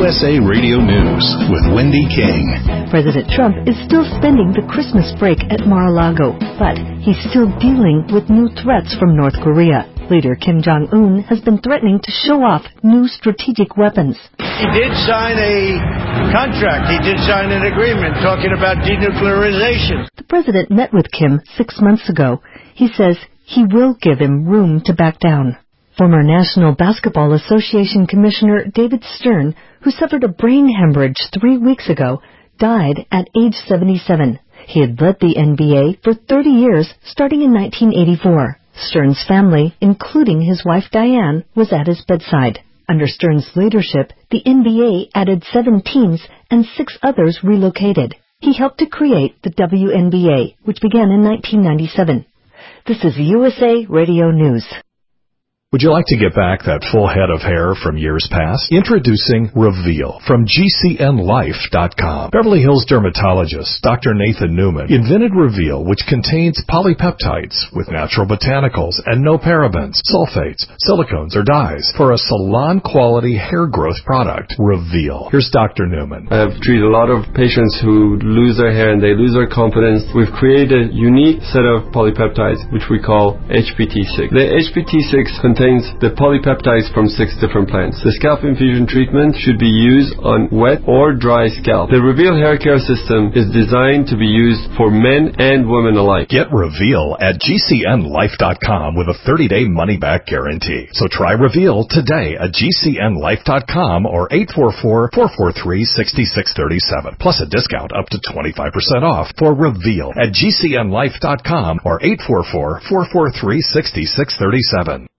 USA Radio News with Wendy King. President Trump is still spending the Christmas break at Mar-a-Lago, but he's still dealing with new threats from North Korea. Leader Kim Jong-un has been threatening to show off new strategic weapons. He did sign a contract. He did sign an agreement talking about denuclearization. The president met with Kim 6 months ago. He says he will give him room to back down. Former National Basketball Association Commissioner David Stern, who suffered a brain hemorrhage 3 weeks ago, died at age 77. He had led the NBA for 30 years, starting in 1984. Stern's family, including his wife Diane, was at his bedside. Under Stern's leadership, the NBA added 7 teams and 6 others relocated. He helped to create the WNBA, which began in 1997. This is USA Radio News. Would you like to get back that full head of hair from years past? Introducing Reveal from GCNLife.com. Beverly Hills dermatologist Dr. Nathan Newman invented Reveal, which contains polypeptides with natural botanicals and no parabens, sulfates, silicones, or dyes for a salon-quality hair growth product. Reveal. Here's Dr. Newman. I have treated a lot of patients who lose their hair and they lose their confidence. We've created a unique set of polypeptides, which we call HPT6. The HPT6 contains the polypeptides from 6 different plants. The scalp infusion treatment should be used on wet or dry scalp. The Reveal hair care system is designed to be used for men and women alike. Get Reveal at GCNLife.com with a 30-day money-back guarantee. So try Reveal today at GCNLife.com or 844-443-6637. Plus a discount up to 25% off for Reveal at GCNLife.com or 844-443-6637.